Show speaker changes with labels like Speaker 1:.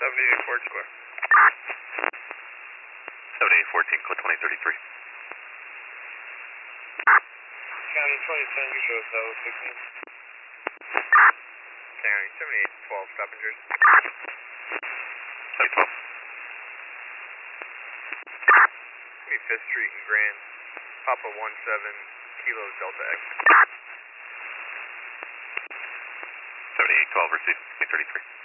Speaker 1: 78 Ford Square.
Speaker 2: 7814, code 2033.
Speaker 1: County 2010, you show us how 16. County 7812, stop and jersey.
Speaker 2: 712.
Speaker 1: 5th Street and Grand, Papa 17, Kilo Delta X.
Speaker 2: 7812, receive, 2033.